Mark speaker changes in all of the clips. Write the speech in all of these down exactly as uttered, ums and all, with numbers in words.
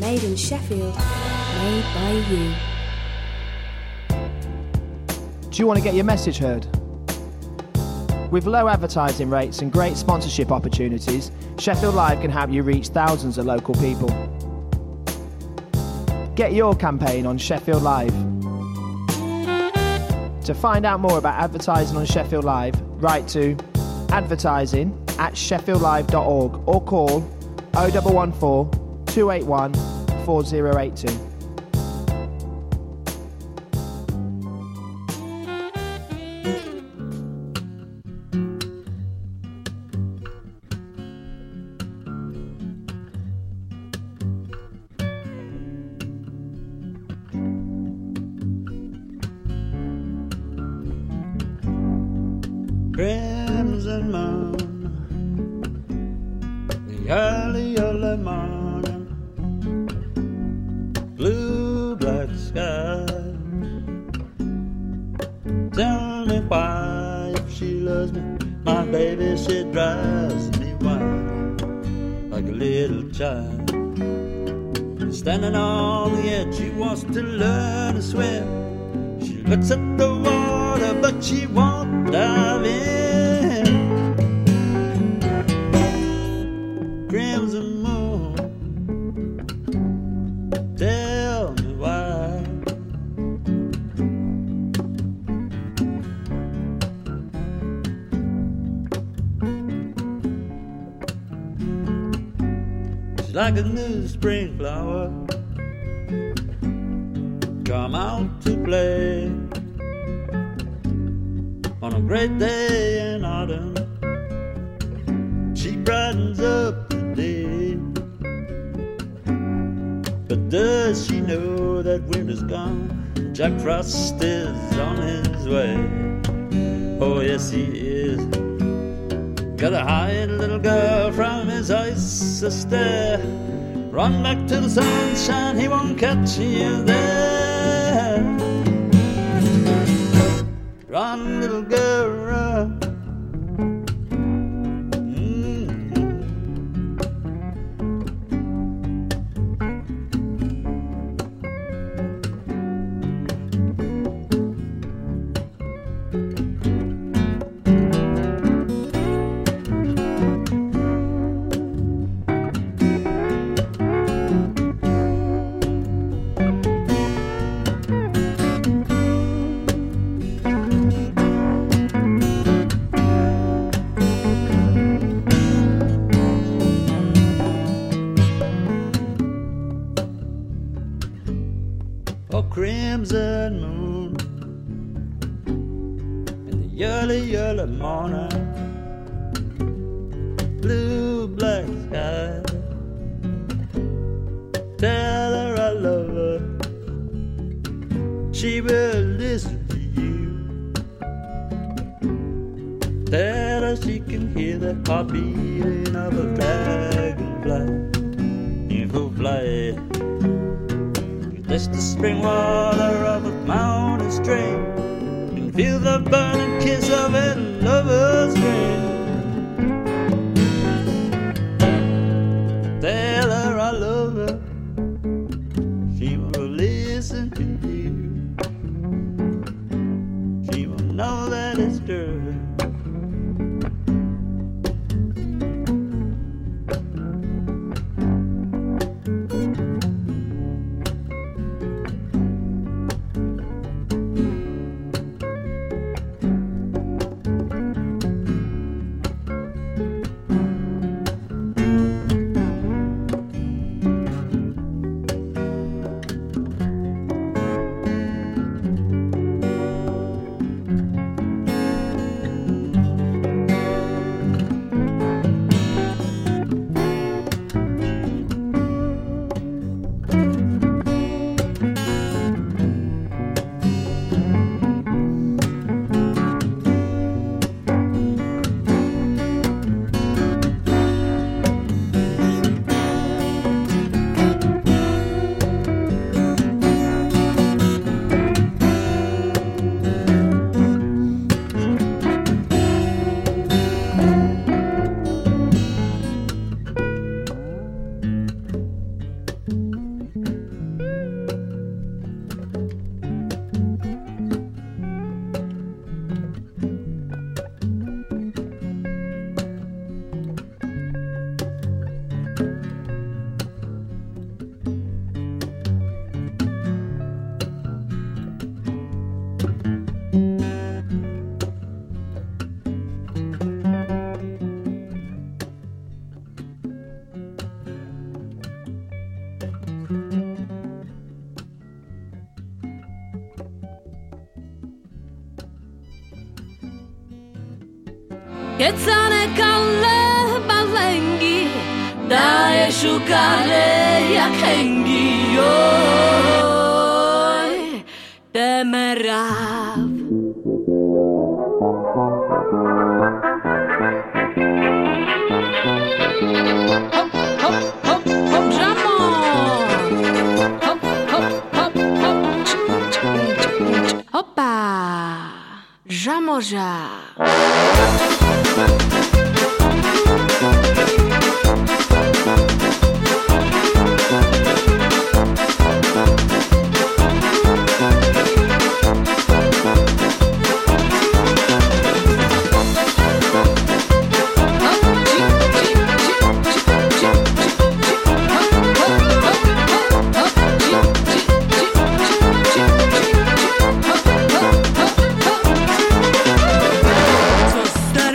Speaker 1: Made in Sheffield, made by you.
Speaker 2: Do you want to get your message heard? With low advertising rates and great sponsorship opportunities, Sheffield Live can help you reach thousands of local people. Get your campaign on Sheffield Live. To find out more about advertising on Sheffield Live, write to advertising at sheffield live dot org or call oh one one four, two eight one, four oh eight two.
Speaker 3: Crimson moon, the early early morning, blue black sky. Tell me why, if she loves me, my baby, she drives me wild, like a little child. Standing on the edge, she wants to learn to swim. She looks at the water, but she won't dive in. Crimson moon, tell me why. She's like a new spring flower, come out to play on a great day in autumn. She brightens up the day, but does she know that winter's gone? Jack Frost is on his way. Oh yes he is. Gotta hide little girl from his ice a stare. Run back to the sunshine, he won't catch you there. Run, little girl, run. Crimson moon in the early, early morning, blue black sky. Tell her I love her, she will listen to you. Tell her she can hear the heartbeating of a dragonfly in full flight. Taste the spring water of a mountain stream and feel the burning kiss of a lover's dream. Tell her I love her, she will listen to you. She will know that it's true.
Speaker 4: keď sa nekale balengy daje šukale jak hengy. Oj, temerav. Hop, hop, hop, hop, žamo. Hop, hop, hop, hop. Hopa, žamoža.
Speaker 5: Co starý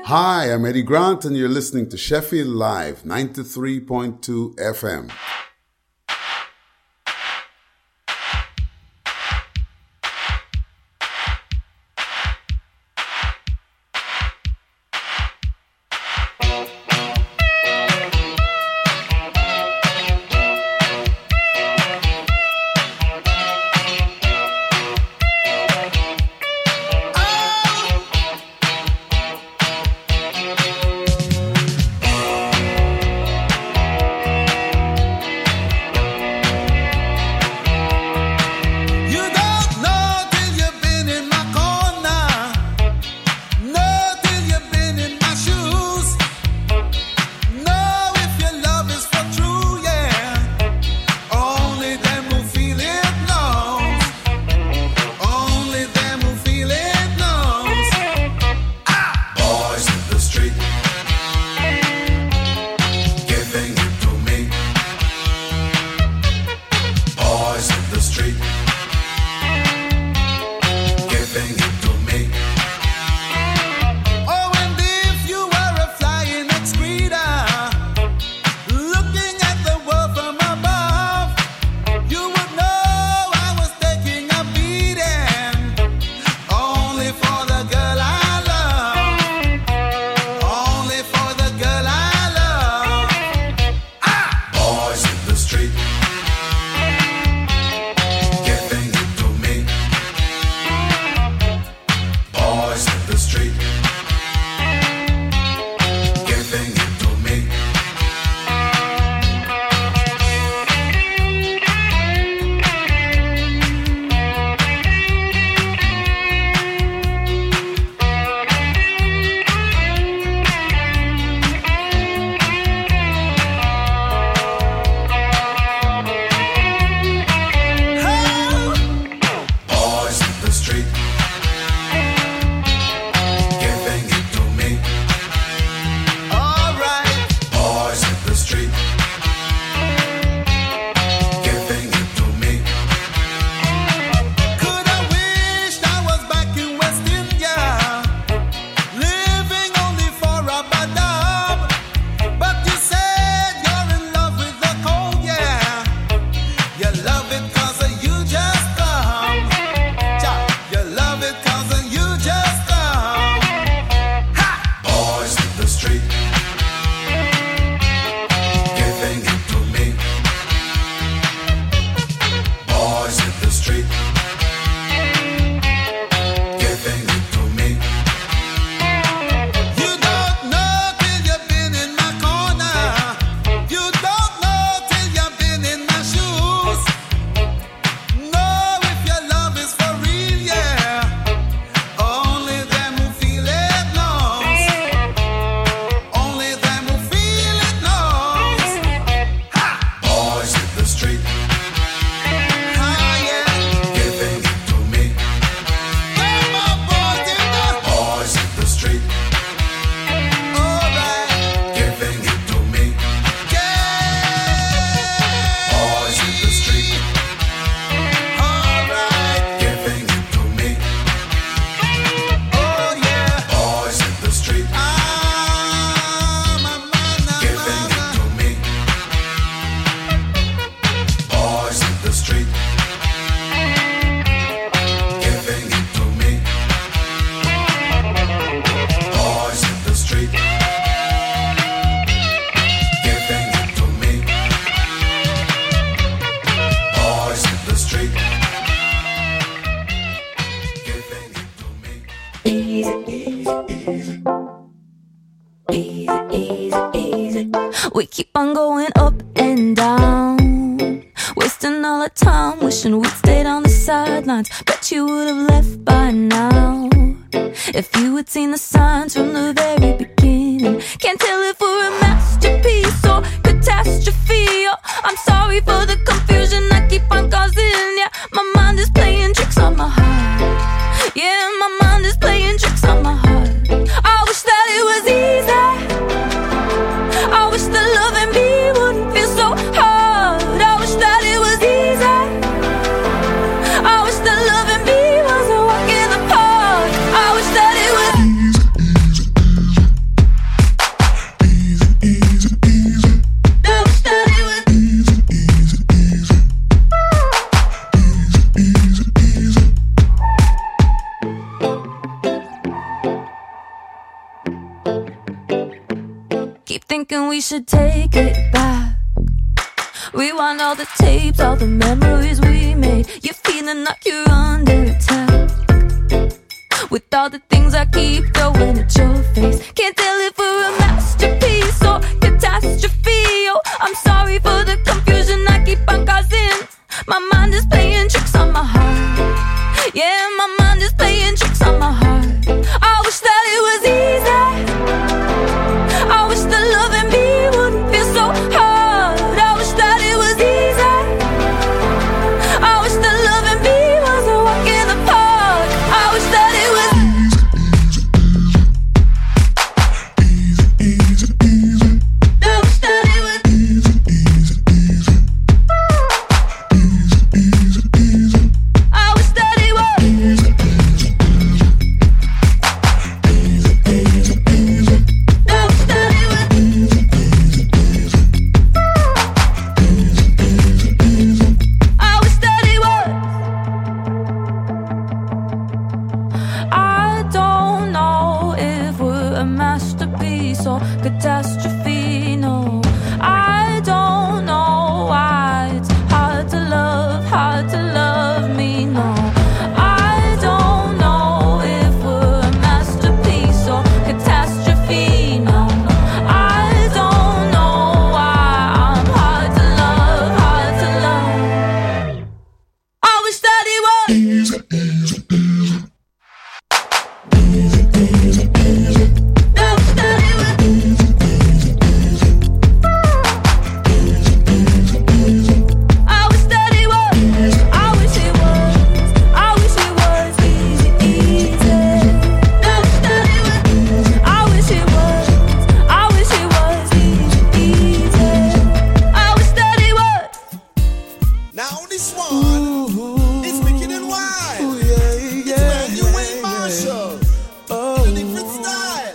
Speaker 5: Hi, I'm Eddie Grant, and you're listening to Sheffield Live, ninety-three point two F M.
Speaker 6: We keep on going up and down, wasting all our time, wishing we'd stayed on the sidelines. Bet you would have left by now if you had seen the signs from the very beginning. Can't tell if we're a masterpiece or catastrophe. Oh, I'm sorry for the confusion I keep on causing. Yeah, my mind is playing tricks on my heart. Yeah, my mind is playing tricks on my heart. I wish that it was easy. I wish that loving me wouldn't feel so hard. I wish that it was easy. I wish that loving me was a walk in the park. I wish that it was easy, easy, easy. thinking we should take it back. Rewind all the tapes, all the memories we made. You're feeling like you're under attack, with all the things I keep throwing at your face. Can't tell if we're a masterpiece or catastrophe. Oh, I'm sorry for the confusion I keep on causing. My mind is playing tricks on my heart. Yeah, my mind is playing tricks on my heart. I wish that it was easy. I wish that loving me wouldn't feel so hard. I wish that it was easy. I wish that loving me was a walk in the park. I wish that it was easy, easy, easy. I wish that it was easy, easy, easy. Easy, easy, easy. I wish that it was easy, easy, easy. Easy, easy, easy. I wish that it was easy, easy, easy. Easy, easy, easy. I wish that it was. I don't know if we're a masterpiece or catastrophe, no. I don't know why it's hard to love, hard to love me, no. I don't know if we're a masterpiece or catastrophe, no. I don't know why I'm hard to love, hard to love. I wish that it was easy, easy, easy. Easy, easy, easy. I wish that it was easy, easy, easy. Easy, easy, easy. I wish that it was. I wish it was. I wish it was easy, easy. I wish that it was. I wish it was. I wish it was easy, easy. I wish that it was.
Speaker 7: Now this one is wicked and wild.
Speaker 8: Ooh, yeah,
Speaker 7: It's
Speaker 8: yeah,
Speaker 7: brand new Wayne
Speaker 8: yeah,
Speaker 7: Marshall.
Speaker 8: Oh,
Speaker 7: A different style.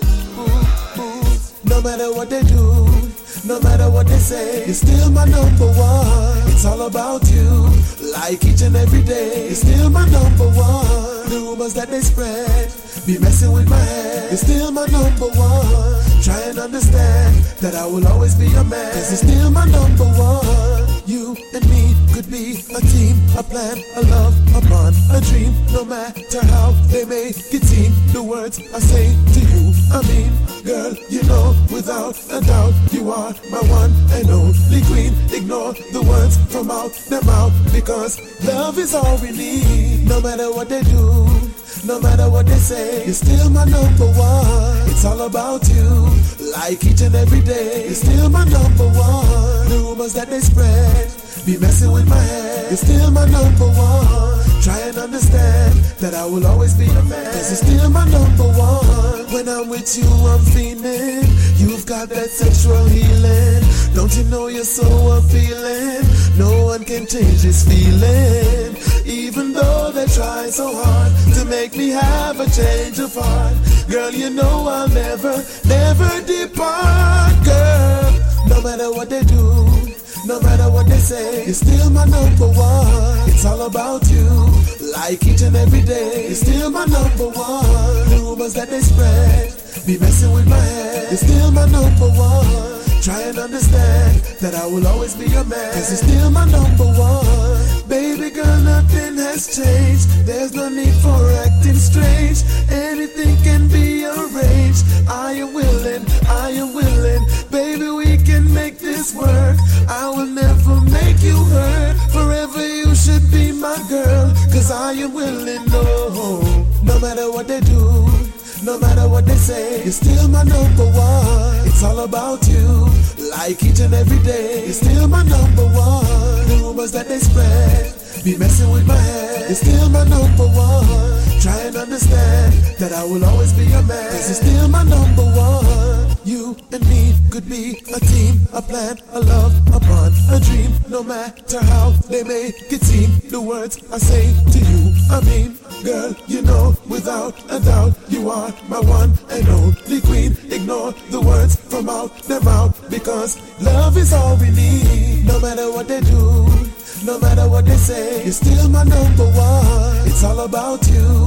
Speaker 8: no matter what they do, no matter what they say, you're still my number one. It's all about you, like each and every day. You're still my number one. The rumors that they spread be messing with my head. You're still my number one. Try and understand that I will always be your man. Cause you're still my number one. You and me could be a team, a plan, a love, a bond, a dream. No matter how they make it seem, the words I say to you, I mean, girl, you know, without a doubt, you are my one and only queen. Ignore the words from out their mouth, because love is all we need. No matter what they do, no matter what they say, you're still my number one. It's all about you, like each and every day. You're still my number one. The rumors that they spread be messing with my head. You're still my number one. Try and understand that I will always be your man. Cause you're still my number one. When I'm with you, I'm feeling. You've got that sexual healing. Don't you know you're so appealing? No one can change this feeling. Even though they try so hard to make me have a change of heart. Girl, you know I'll never, never depart, girl. No matter what they do, no matter what they say, you're still my number one. It's all about you, like each and every day. You're still my number one. The rumors that they spread be messing with my head. You're still my number one. Try and understand that I will always be your man. Cause you're still my number one. Baby girl, nothing has changed. There's no need for acting strange. Anything can be arranged. I am willing, I am willing. Baby, we can make this work. I will never make you hurt. Forever you should be my girl. Cause I am willing, no. No matter what they do, no matter what they say, you're still my number one. It's all about you, like each and every day. You're still my number one. The rumors that they spread be messing with my head. You're still my number one. Try and understand that I will always be your man. Cause you're still my number one. You and me could be a team, a plan, a love, a bond, a dream. No matter how they make it seem, the words I say to you, I mean, girl, you know, without a doubt, you are my one and only queen. Ignore the words from out their mouth, because love is all we need. No matter what they do, no matter what they say, you're still my number one. It's all about you,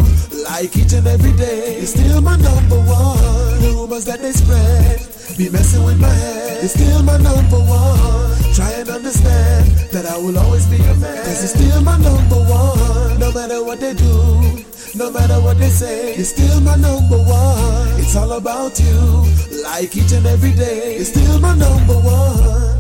Speaker 8: like each and every day. You're still my number one. The rumors that they spread be messing with my head. You're still my number one. Try and understand that I will always be your man. Cause you're still my number one. No matter what they do, no matter what they say, you're still my number one. It's all about you, like each and every day. You're still my number one.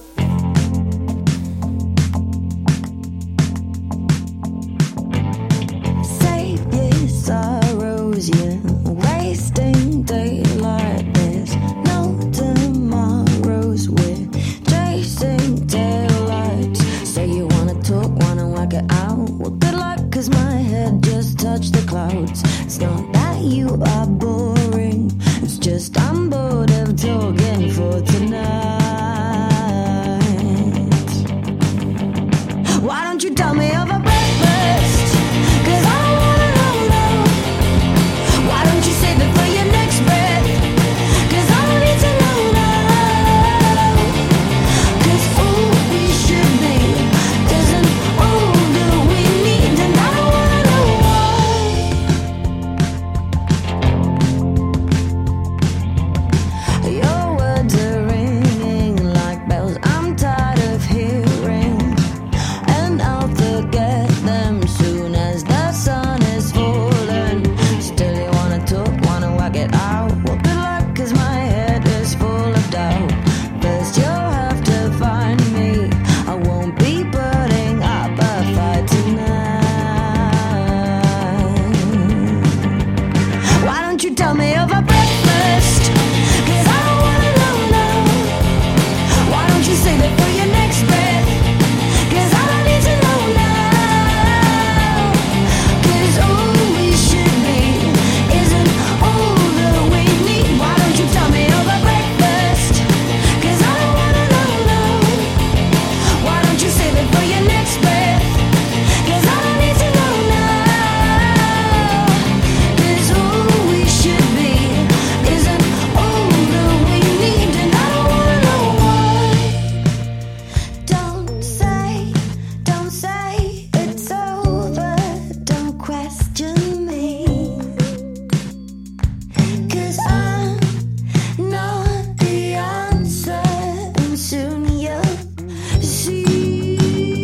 Speaker 6: Save your sorrows, yeah. Wasting daylight. There's no tomorrows. We're chasing taillights. Say you wanna talk, wanna work it out. Well, good luck, cause my head just touched the clouds. It's not that you are boring, it's just I'm bored of talking for tonight. Why don't you tell me over breakfast? Cause I don't wanna know now. Why don't you save it for your next breath? Cause I don't need to know now. Cause all we should be isn't all that we need. And I don't wanna know why. Your words are ringing like bells I'm tired of hearing. And I'll forget them soon as the sun is falling. Still you wanna talk, wanna work it out. Well, good luck, cause my head is full of doubt. First you'll have to find me. I won't be putting up a fight tonight. Why don't you tell me over breakfast? Cause I don't wanna know now. Why don't you save it for your next breath? Cause I don't need to know now. Cause all we should be isn't all that we need. Why don't you tell me over breakfast? Cause I don't wanna know now. Why don't you save it for your next breath? Cause I don't need to know now. Cause all we should be isn't all that we need. And I don't wanna know why. Don't say, don't say it's over. Don't question me. Cause I'm not the answer. And soon you'll see.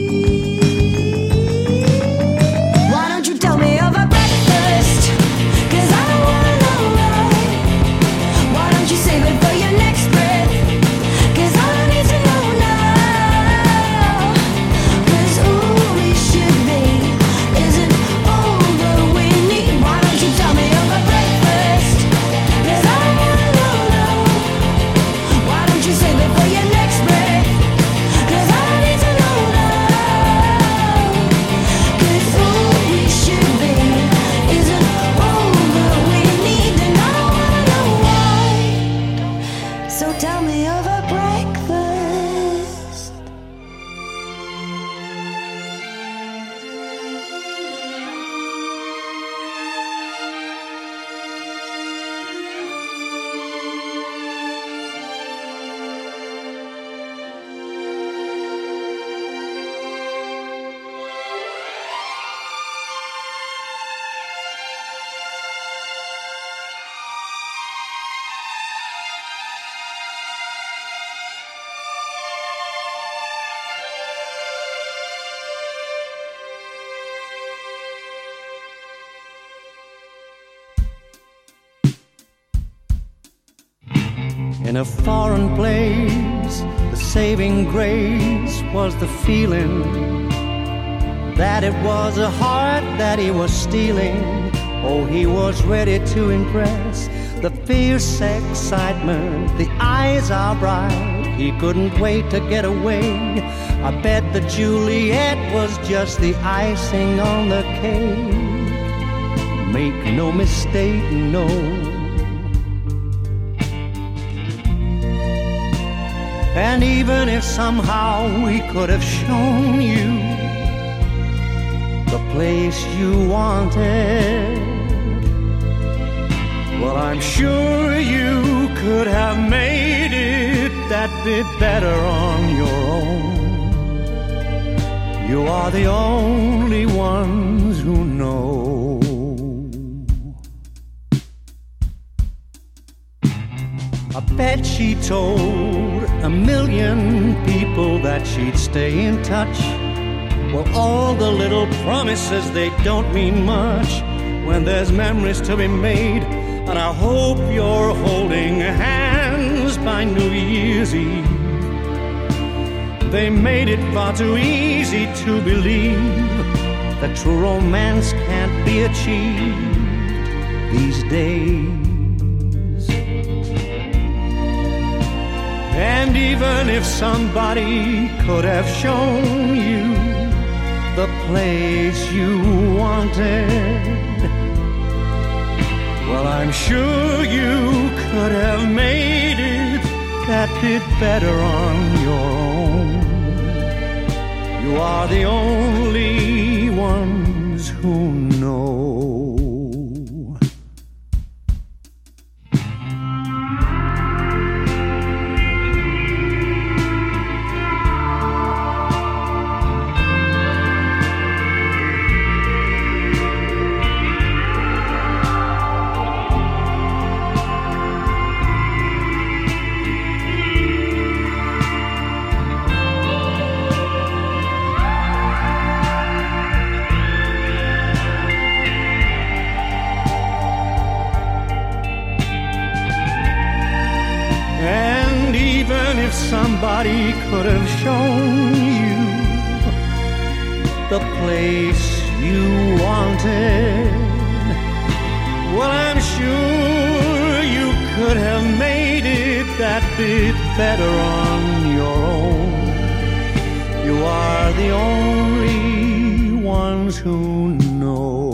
Speaker 6: Why don't you tell me over breakfast? Cause I don't wanna know why. Why don't you save it for your next breath? Cause I don't need to know now. Cause all we should be isn't all that we need. Why don't you tell me over breakfast? Cause I don't wanna know now. Why don't you save it for your next breath? Cause I don't need to know now. Cause all we should be isn't all that we need. And I don't wanna know why. So tell me over breakfast.
Speaker 9: In a foreign place, the saving grace was the feeling that it was a heart that he was stealing. Oh, he was ready to impress. The fierce excitement, the eyes are bright. He couldn't wait to get away. I bet that Juliet was just the icing on the cake. Make no mistake, no. And even if somehow we could have shown you the place you wanted, well, I'm sure you could have made it that bit better on your own. You are the only ones who know. I bet she told a million people that she'd stay in touch. Well, all the little promises, they don't mean much when there's memories to be made. And I hope you're holding hands by New Year's Eve. They made it far too easy to believe that true romance can't be achieved these days. And even if somebody could have shown you the place you wanted, well, I'm sure you could have made it that bit better on your own. You are the only ones who know. Somebody could have shown you the place you wanted, well, I'm sure you could have made it that bit better on your own. You are the only ones who know.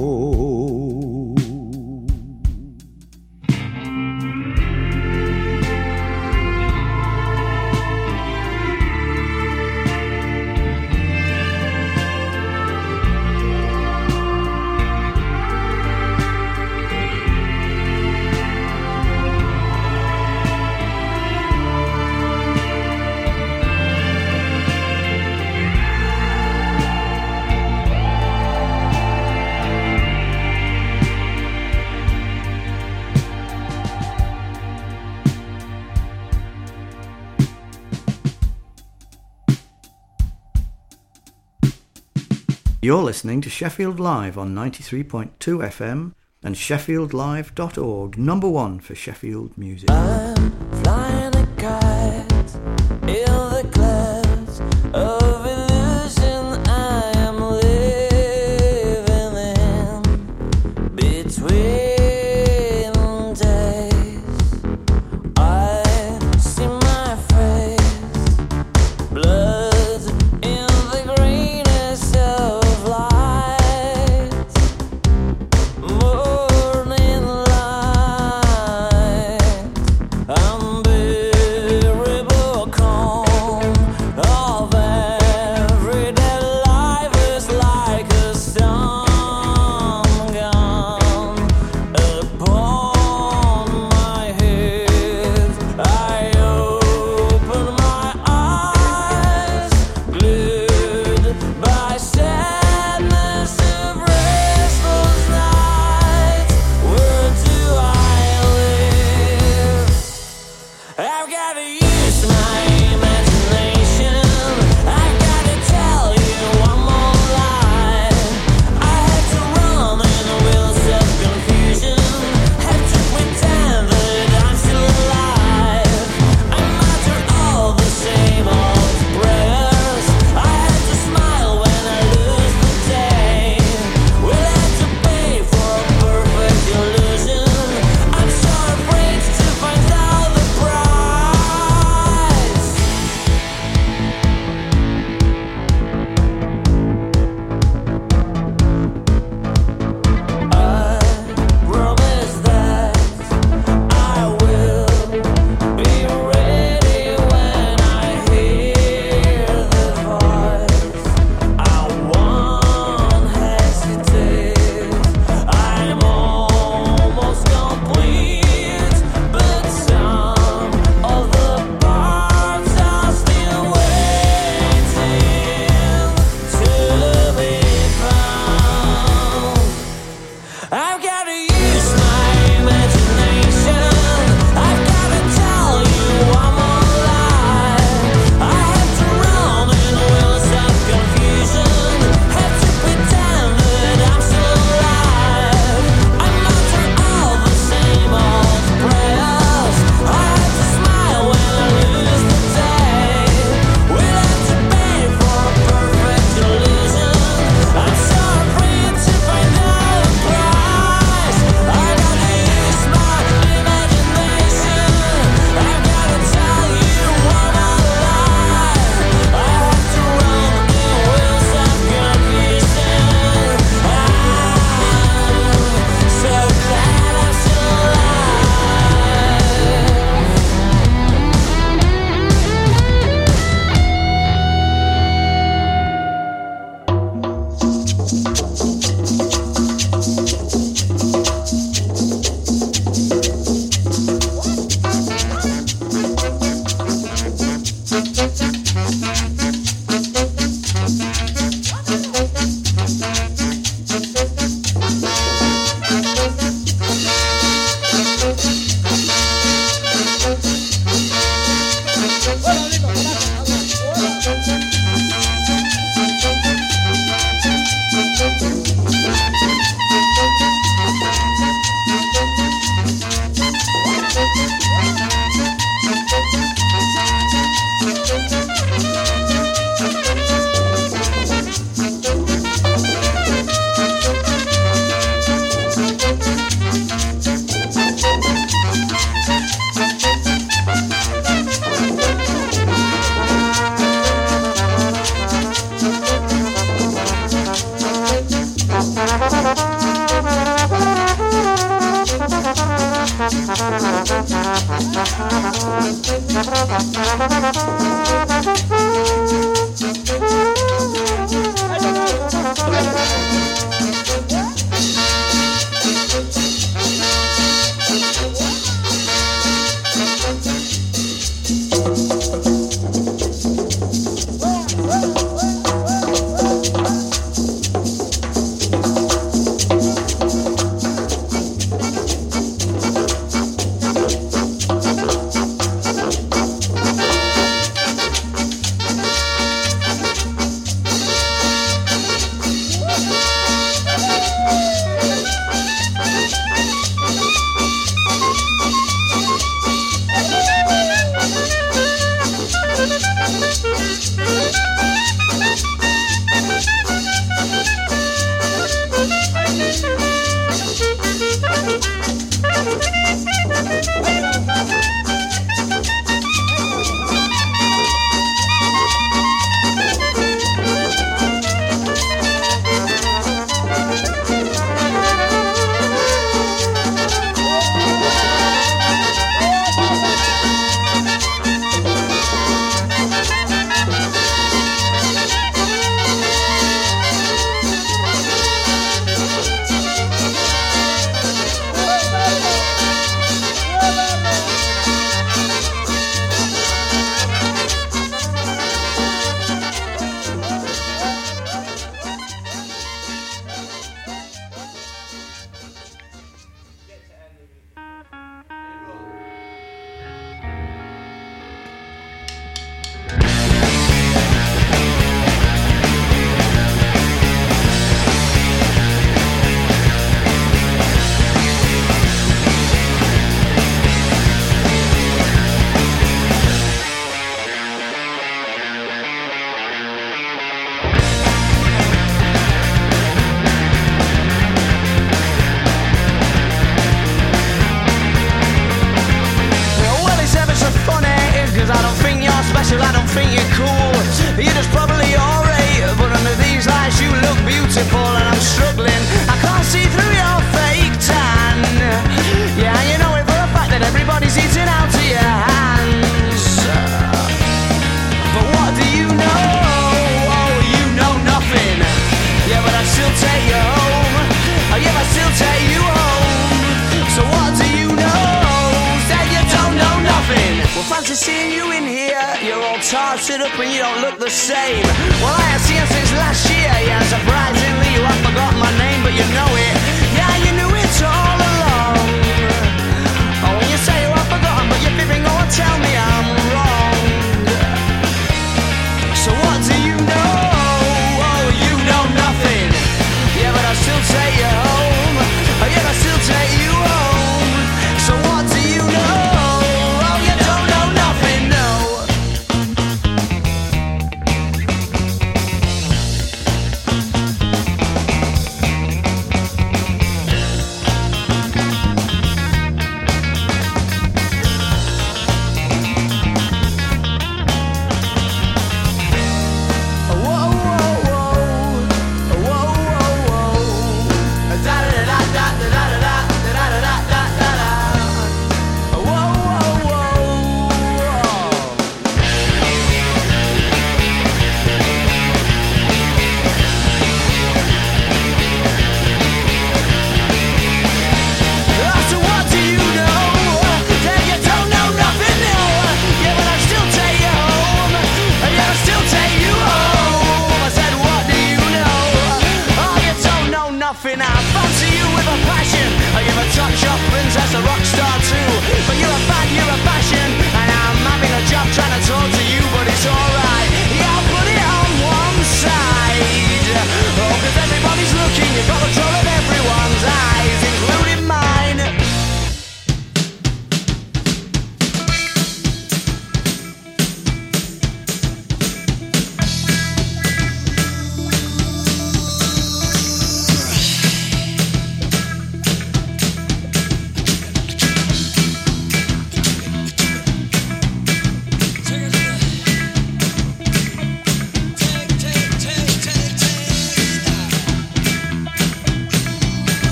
Speaker 10: You're listening to Sheffield Live on ninety-three point two F M and sheffield live dot org, number one for Sheffield music.
Speaker 11: I'm flying a kite in the clouds of illusion I am living in between days. I see my face, blood in the greenness of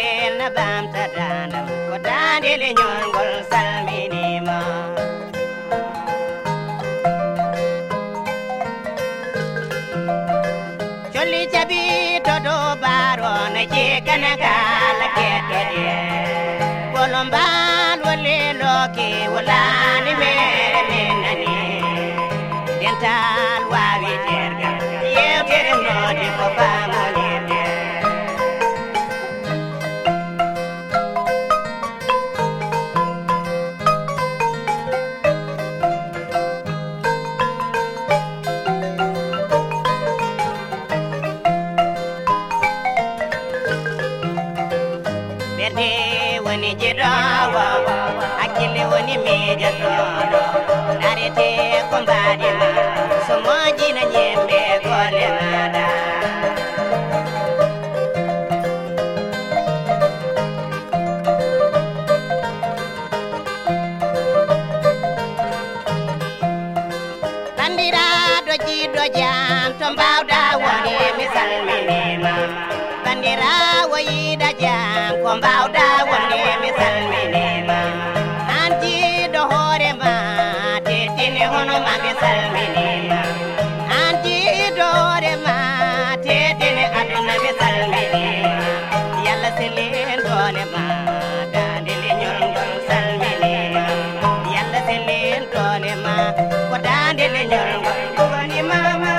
Speaker 12: Ulena bamta dandam ko dandele nyongol salminima. Jolli jabi todo baro na je kanakala keto je. Kolomban wale loki walani mere menani. Dental wawi terga yew tere nodi ko famolirde. Berde woni jirawa akile woni mejato narete ko mbadima so moji na nyembe gole nada. Bandira doji dojam to mbawda woni misal minima. Bandira wayida jam ko mbawda woni misal minima. Anti do hore ma tetine hono ma misal minima. Anti do hore ma tetine aduna misal minima. Yalla selen dole ma dandele nyorngol salminima. Yalla selen dole ma ko dandele nyorngol woni mama.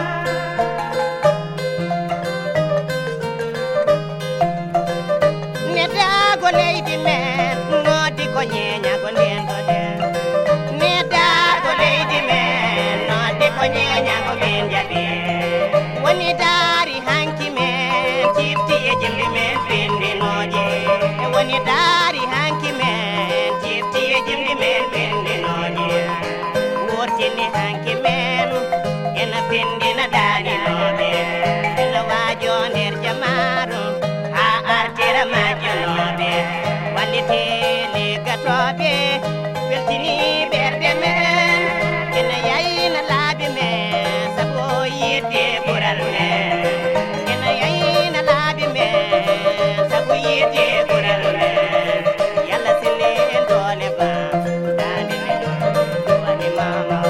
Speaker 12: Lady man, nodi ko nyenya ko ndendo de. Neda ko lady man, nodi ko nyenya ko benja de. Woni dari hanki men, chifti e jimbi men pindi noje. Woni dari hanki men, chifti e jimbi men pindi noje. Wortini hanki men, ena pindi na dari noje. Ena wajo nder jamaru, ha artira majo noje. Walitele gatobe weltini berde men ina yayina labi men sabo yete bural men ina yayina labi men sabo yete bural men yalla selen dole ba dande men wani mama.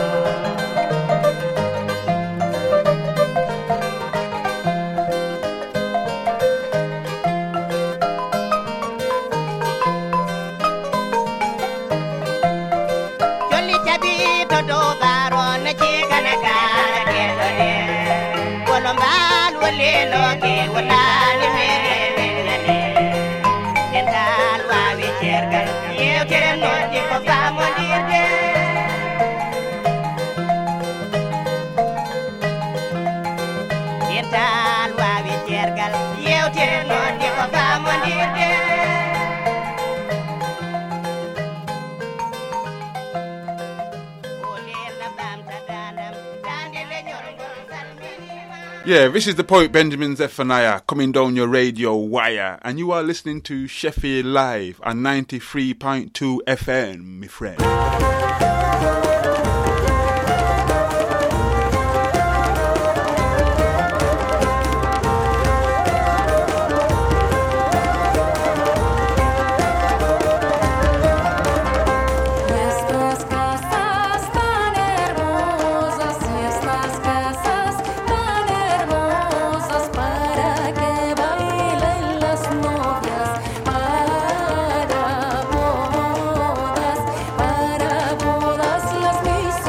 Speaker 12: Do baron na chikana kala keto de. Kolomban wale loki walani mere menane. Dental wawi chergal yew tere nodi ko famondirde. Dental wawi chergal yew tere nodi ko famondirde.
Speaker 13: Yeah, this is the poet Benjamin Zephaniah coming down your radio wire, and you are listening to Sheffield Live on ninety-three point two F M, my friend.
Speaker 11: Para bodas las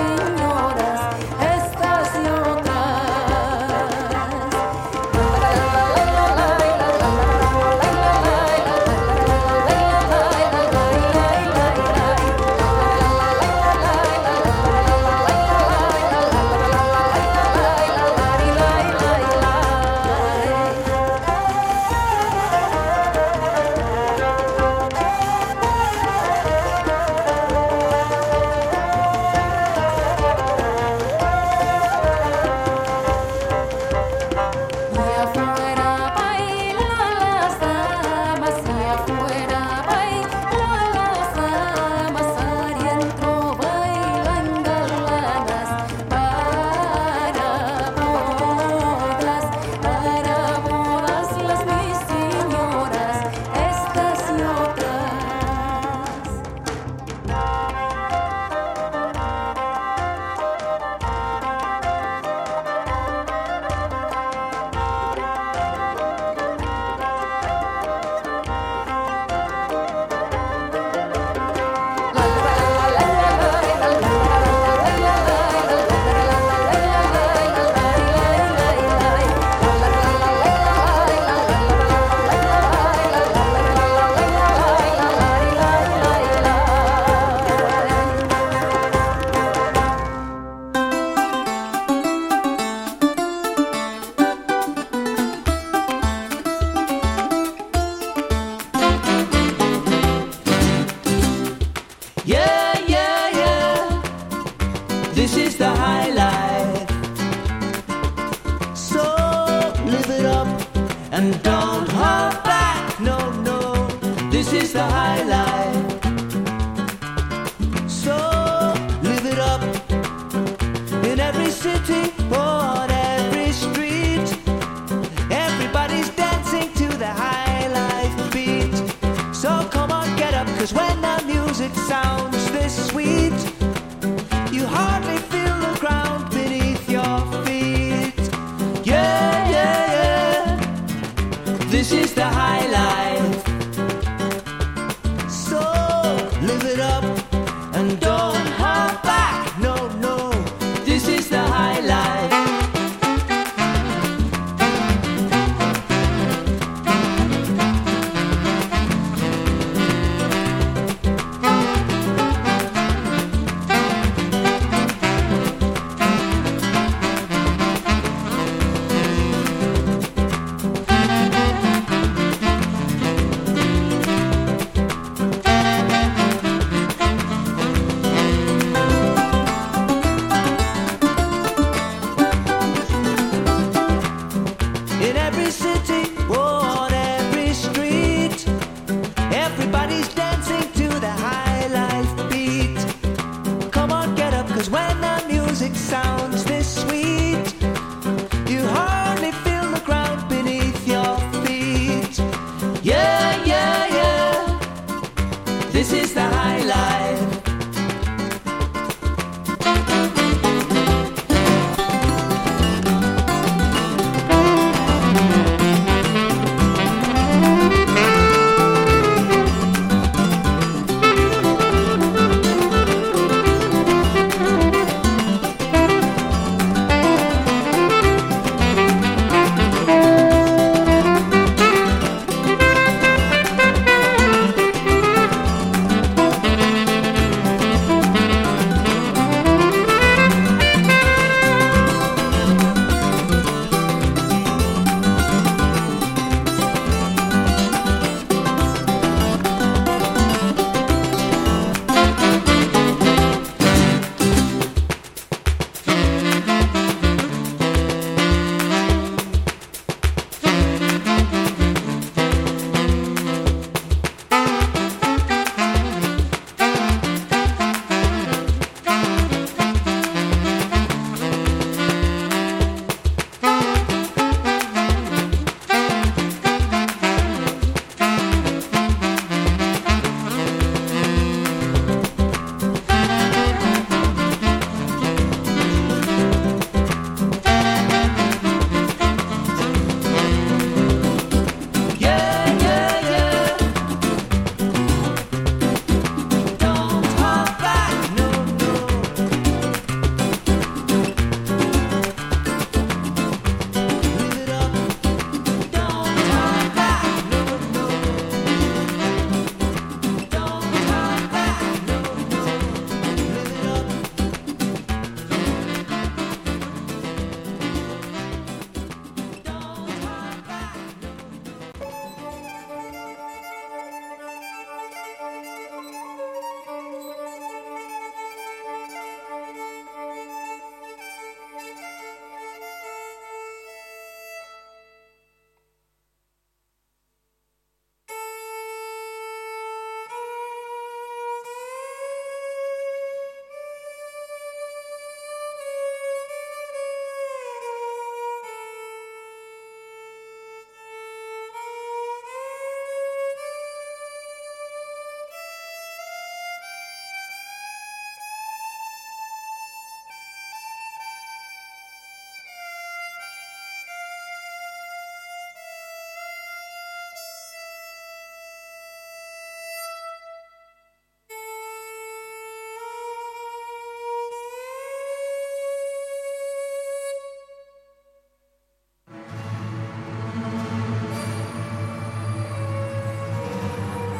Speaker 11: This is the high life. So live it up in every city, on every street. Everybody's dancing to the high life beat. So come on, get up, cause when the music sounds,